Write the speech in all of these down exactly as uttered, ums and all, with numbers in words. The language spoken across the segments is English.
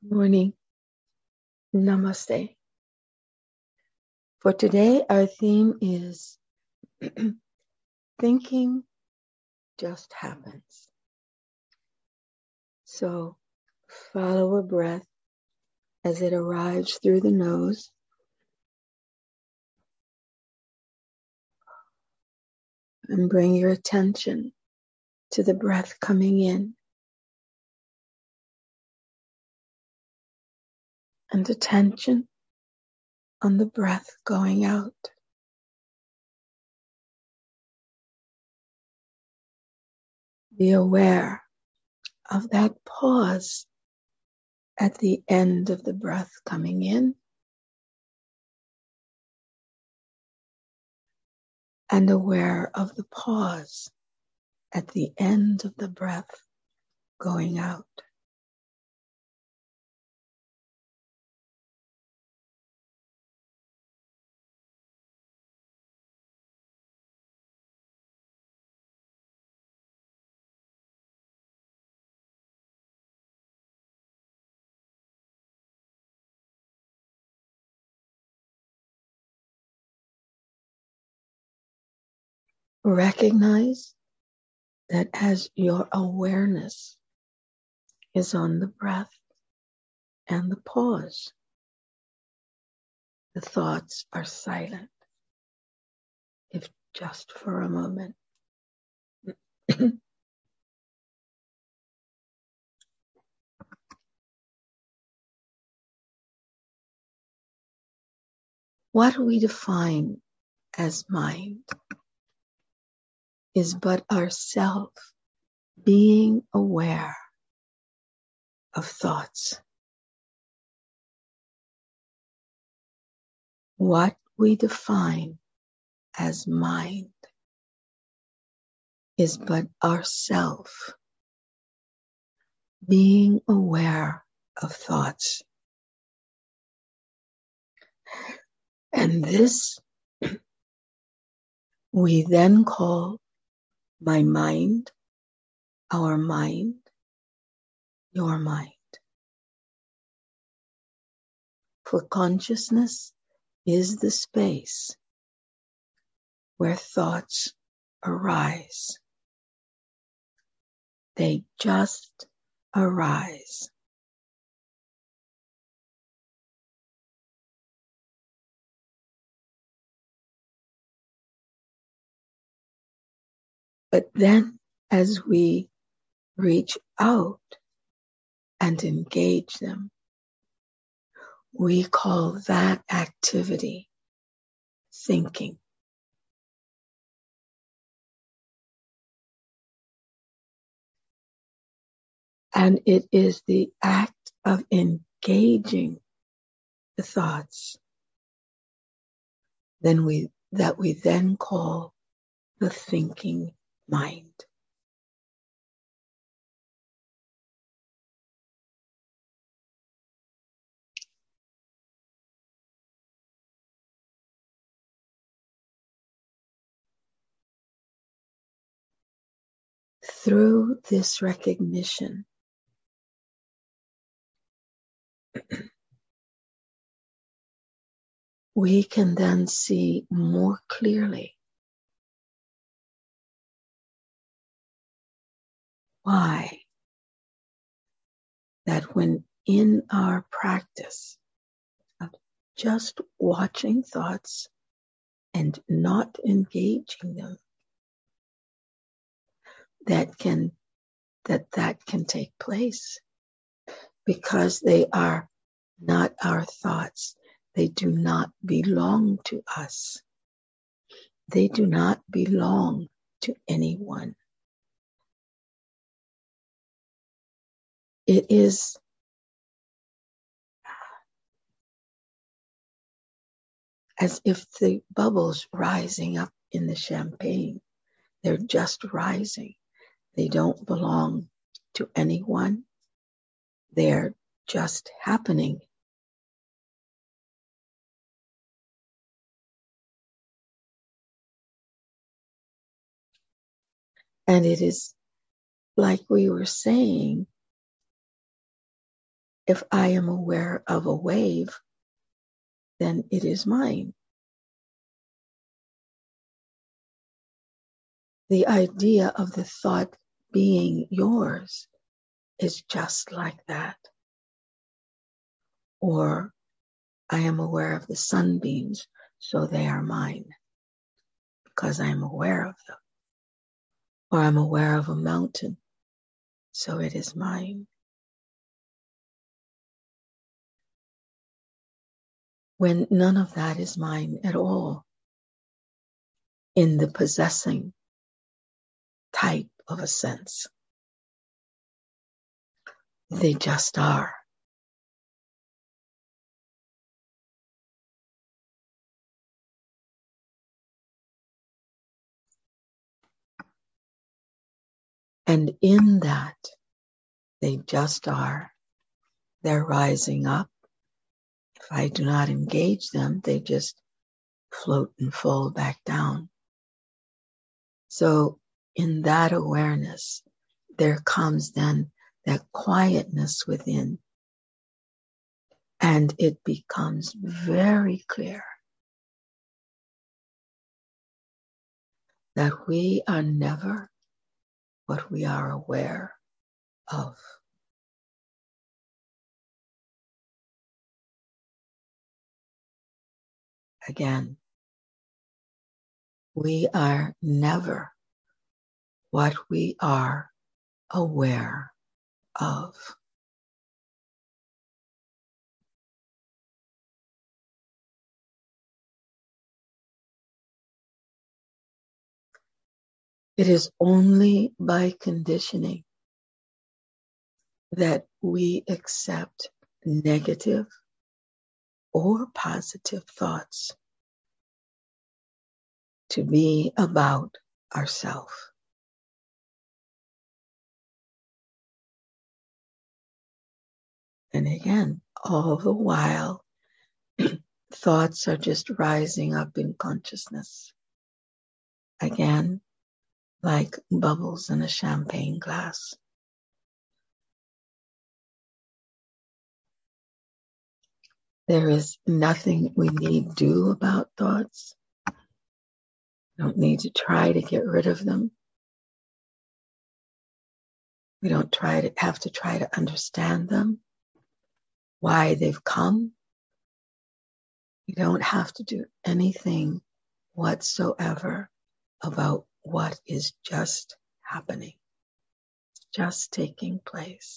Morning. Namaste. For today, our theme is thinking just happens. So follow a breath as it arrives through the nose. And bring your attention to the breath coming in and attention on the breath going out. Be aware of that pause at the end of the breath coming in and aware of the pause at the end of the breath going out. Recognize that as your awareness is on the breath and the pause, the thoughts are silent, if just for a moment. What we define as mind is but ourself being aware of thoughts. What we define as mind is but ourself being aware of thoughts. And this we then call my mind, our mind, your mind. For consciousness is the space where thoughts arise. They just arise. But then as we reach out and engage them, we call that activity thinking. And it is the act of engaging the thoughts then we, that we then call the thinking mind. Through this recognition, we can then see more clearly why that when in our practice of just watching thoughts and not engaging them, that can that that can take place because they are not our thoughts. They do not belong to us. They do not belong to anyone. It is as if the bubbles rising up in the champagne, they're just rising. They don't belong to anyone. They're just happening. And it is like we were saying, If I am aware of a wave, then it is mine. The idea of the thought being yours is just like that. Or I am aware of the sunbeams, so they are mine because I am aware of them. Or I'm aware of a mountain, so it is mine. When none of that is mine at all, in the possessing type of a sense, they just are. And in that, they just are. They're rising up. If I do not engage them, they just float and fall back down. So in that awareness, there comes then that quietness within. And it becomes very clear that we are never what we are aware of. Again, we are never what we are aware of. It is only by conditioning that we accept negative or positive thoughts to be about ourselves. And again, all the while, thoughts are just rising up in consciousness. Again, like bubbles in a champagne glass. There is nothing we need do about thoughts. We don't need to try to get rid of them. We don't try to have to try to understand them, why they've come. We don't have to do anything whatsoever about what is just happening, just taking place.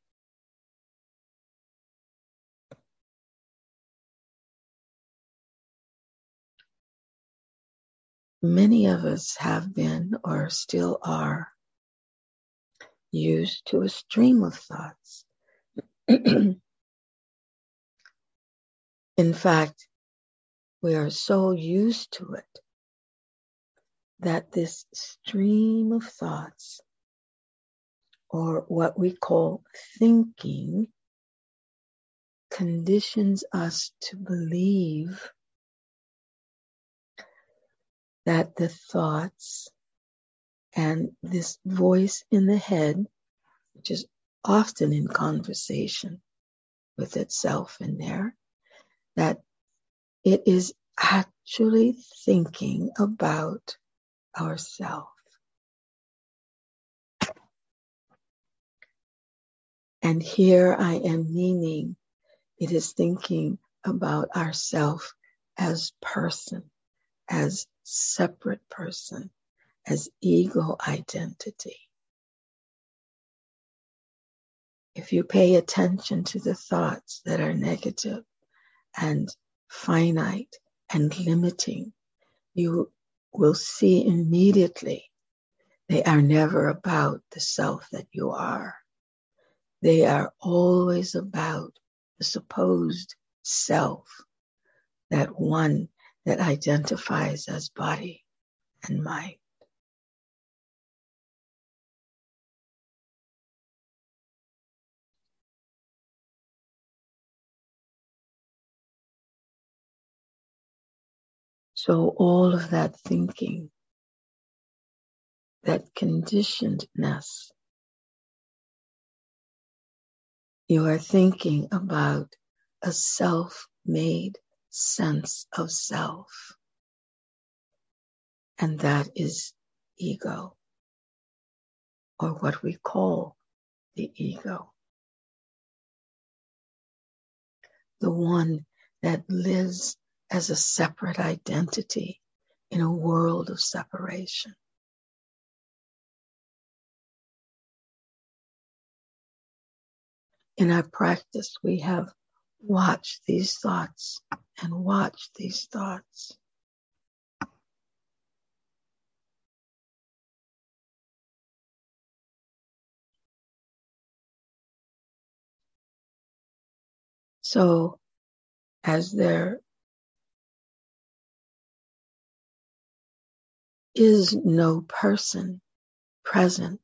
Many of us have been or still are used to a stream of thoughts. In fact, we are so used to it that this stream of thoughts, or what we call thinking, conditions us to believe that the thoughts and this voice in the head, which is often in conversation with itself in there, that it is actually thinking about ourselves. And here I am meaning it is thinking about ourself as person, as separate person, as ego identity. If you pay attention to the thoughts that are negative and finite and limiting, you will see immediately they are never about the self that you are. They are always about the supposed self, that one that identifies as body and mind. So all of that thinking, that conditionedness, You are thinking about a self-made sense of self, and that is ego, or what we call the ego. The one that lives as a separate identity in a world of separation. In our practice, we have watched these thoughts and watched these thoughts. So, as there is no person present,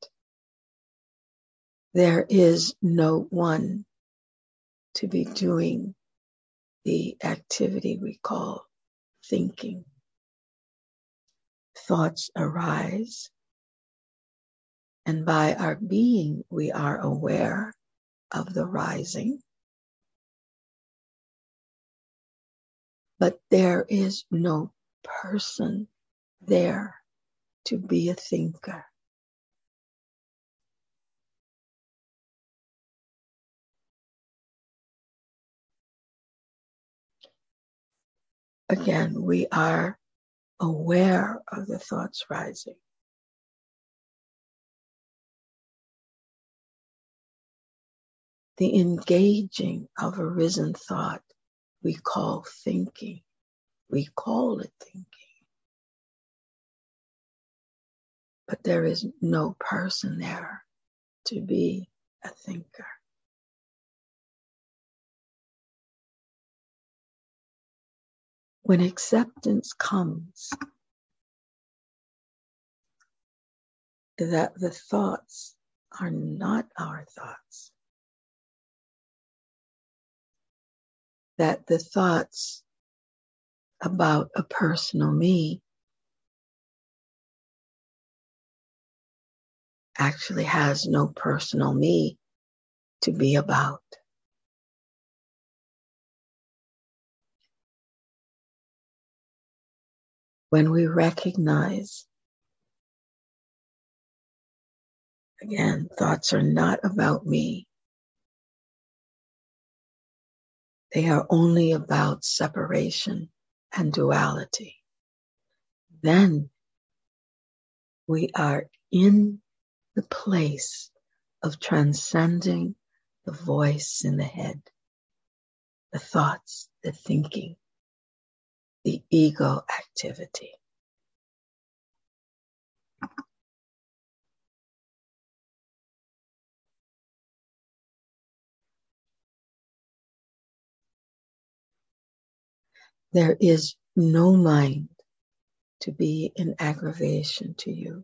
there is no one to be doing the activity we call thinking. Thoughts arise, and by our being, we are aware of the rising. But there is no person there to be a thinker. Again, we are aware of the thoughts rising. The engaging of arisen thought we call thinking. We call it thinking. But there is no person there to be a thinker. When acceptance comes, that the thoughts are not our thoughts, that the thoughts about a personal me actually has no personal me to be about. When we recognize, again, thoughts are not about me. They are only about separation and duality. Then we are in the place of transcending the voice in the head, the thoughts, the thinking, the ego activity. There is no mind to be in aggravation to you.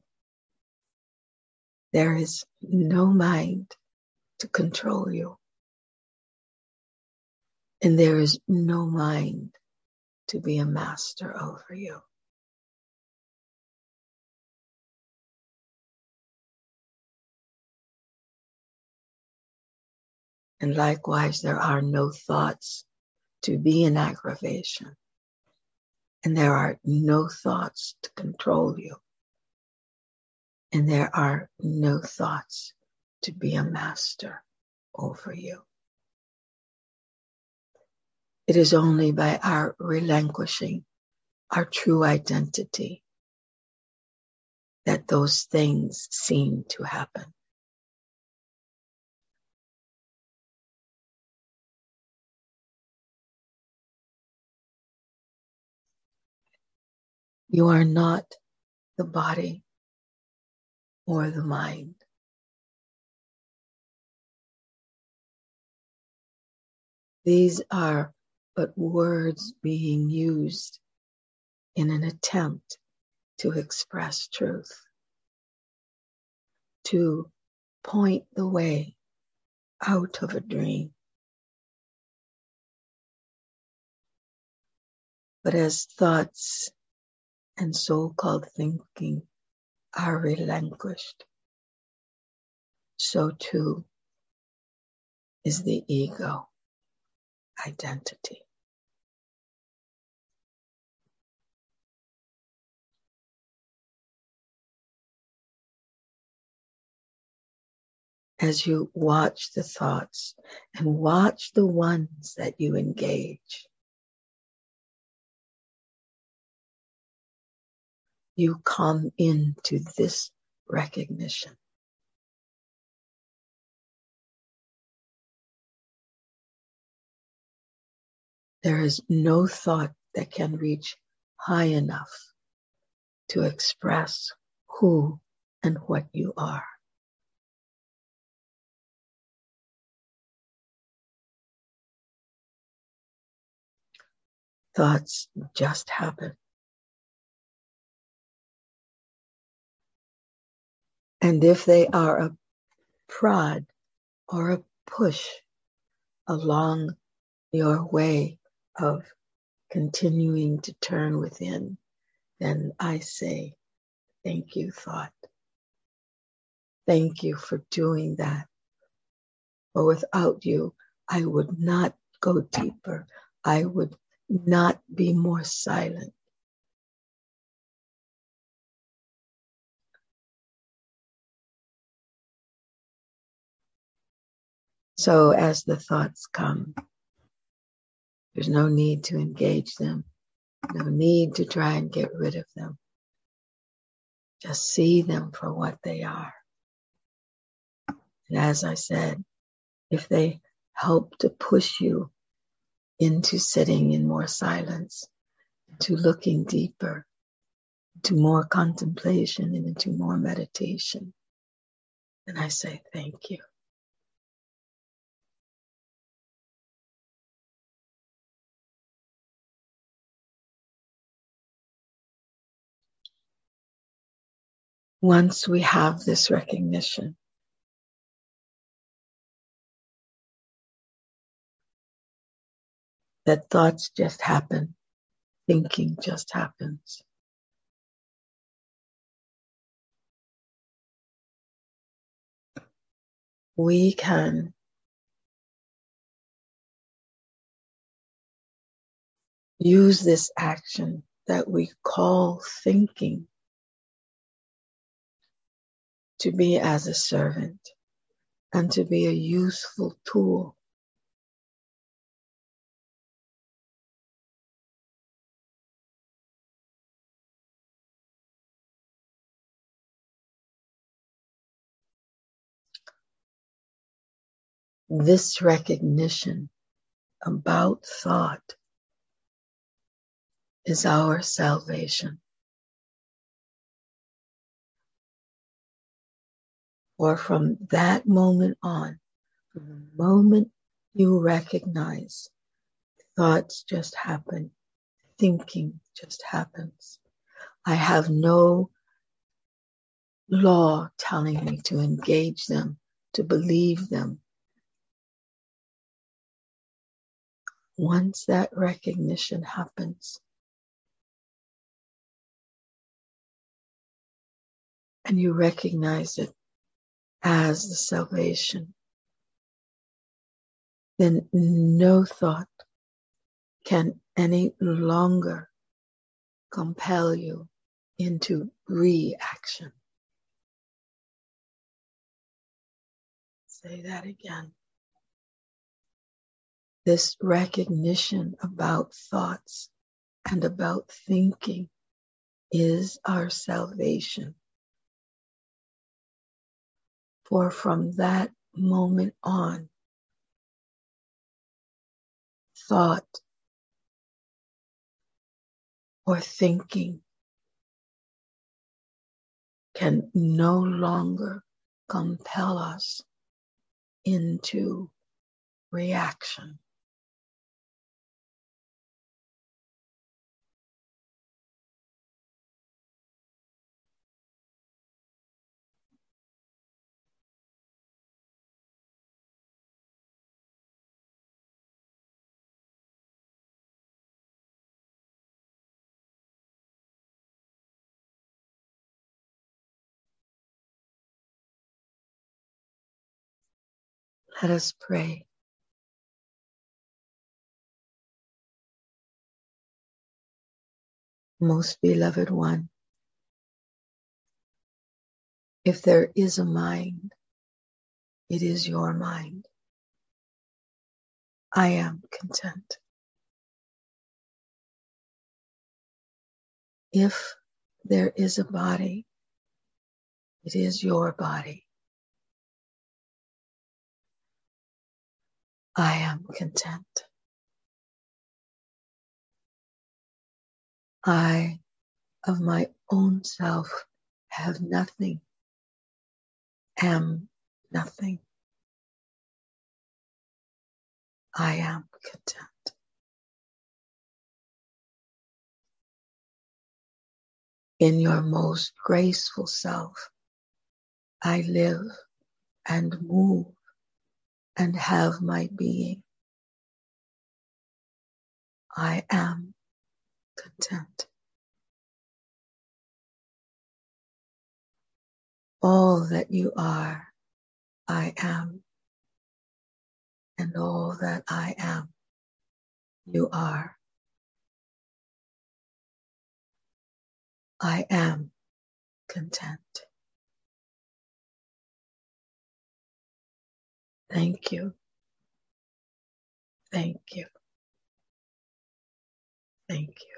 There is no mind to control you. And there is no mind to be a master over you. And likewise, there are no thoughts to be in aggravation. And there are no thoughts to control you. And there are no thoughts to be a master over you. It is only by our relinquishing our true identity that those things seem to happen. You are not the body or the mind. These are but words being used in an attempt to express truth, to point the way out of a dream. But as thoughts and so-called thinking are relinquished, so too is the ego identity. As you watch the thoughts and watch the ones that you engage, you come into this recognition. There is no thought that can reach high enough to express who and what you are. Thoughts just happen. And if they are a prod or a push along your way of continuing to turn within, then I say, thank you, thought. Thank you for doing that. For without you, I would not go deeper. I would not be more silent. So as the thoughts come, there's no need to engage them, no need to try and get rid of them. Just see them for what they are. And as I said, if they help to push you into sitting in more silence, to looking deeper, to more contemplation and into more meditation, then I say thank you. Once we have this recognition, that thoughts just happen, thinking just happens. We can use this action that we call thinking to be as a servant and to be a useful tool. This recognition about thought is our salvation. Or from that moment on, from the moment you recognize thoughts just happen, thinking just happens. I have no law telling me to engage them, to believe them. Once that recognition happens, and you recognize it as the salvation, then no thought can any longer compel you into reaction. Say that again. This recognition about thoughts and about thinking is our salvation. For from that moment on, thought or thinking can no longer compel us into reaction. Let us pray. Most beloved one, if there is a mind, it is your mind. I am content. If there is a body, it is your body. I am content. I, of my own self, have nothing, am nothing. I am content. In your most graceful self, I live and move and have my being. I am content. All that you are, I am. And all that I am, you are. I am content. Thank you. Thank you. Thank you.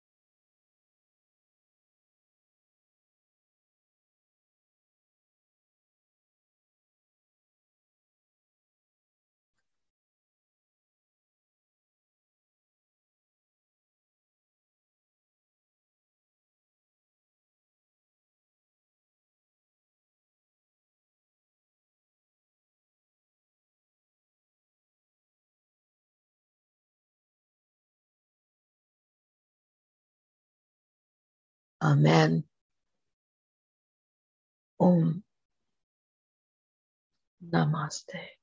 Amen. Om. Namaste.